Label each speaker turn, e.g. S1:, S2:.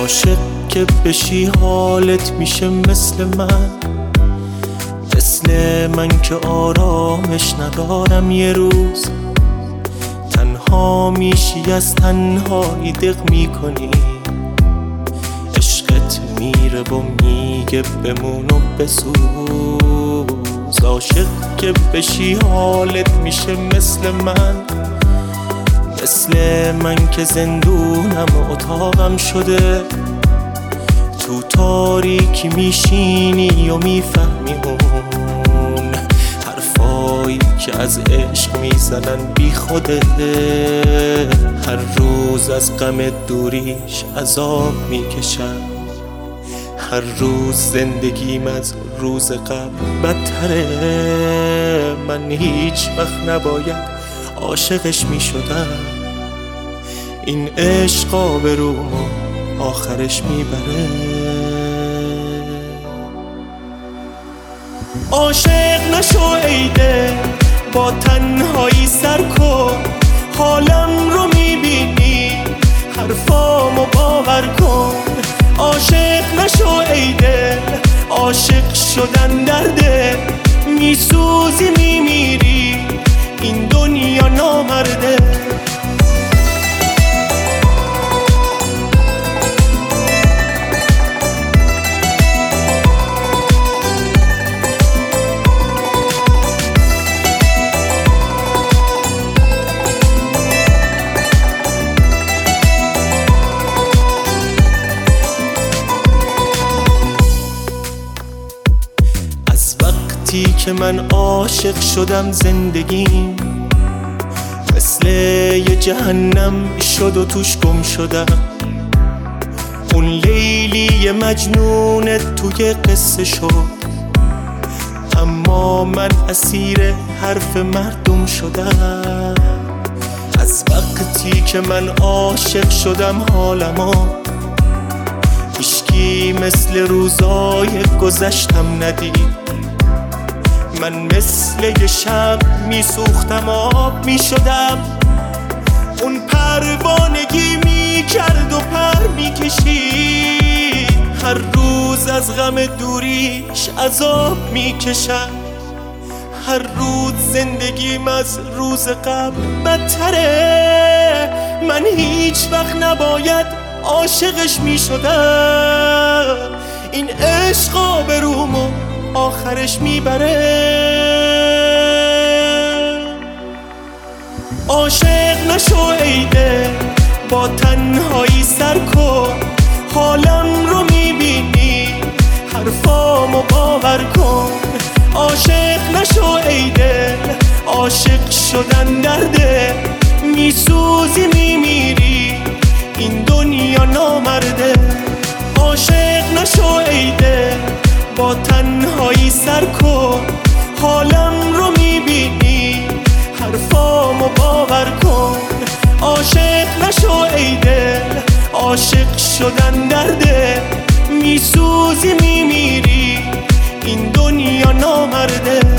S1: عاشق که بشی حالت میشه مثل من که آرامش ندارم یه روز. تنها میشی از تنهایی دق میکنی، عشقت میره و میگه بمون و بسوز. عاشق که بشی حالت میشه مثل من که زندونم و اتاقم شده. تو تاریکی میشینی و میفهمی اون حرفایی که از عشق میزنن بی خوده. هر روز از غم دوریش عذاب میکشم، هر روز زندگیم از روز قبل بدتره. من هیچ وقت نباید عاشقش میشدم، این عشق آبرومو آخرش میبره. عاشق نشو ای دل، با تنهایی سر کن. حالم رو میبینی، حرفامو باور کن. عاشق نشو ای دل، عاشق شدن درده. میسوزی میمیری، این دنیا نامرده. از وقتی که من عاشق شدم زندگیم مثل یه جهنم شد و توش گم شدم. اون لیلی مجنون توی قصه شد، اما من اسیر حرف مردم شدم. از وقتی که من عاشق شدم حالمو هیچکی مثل روزای گذشتم ندید. من مثل یه شب میسوختم آب میشدم. اون پروانگی میکرد و پر میکشید. هر روز از غم دوریش عذاب میکشم، هر روز زندگیم از روز قبل بدتره. من هیچ وقت نباید عاشقش میشدم، این عشق آبرومو آخرش میبره. عاشق نشو ای دل، با تنهایی سر کن. حالم رو میبینی، حرفامو باور کن. عاشق نشو ای دل، عاشق شدن درده. میسوزی میمیری، این دنیا نامرده. عاشق نشو ای دل، با تنهایی سر کن. حالم رو میبینی، حرفامو باور کن. عاشق نشو ای دل، عاشق شدن درده. میسوزی میمیری، این دنیا نامرده.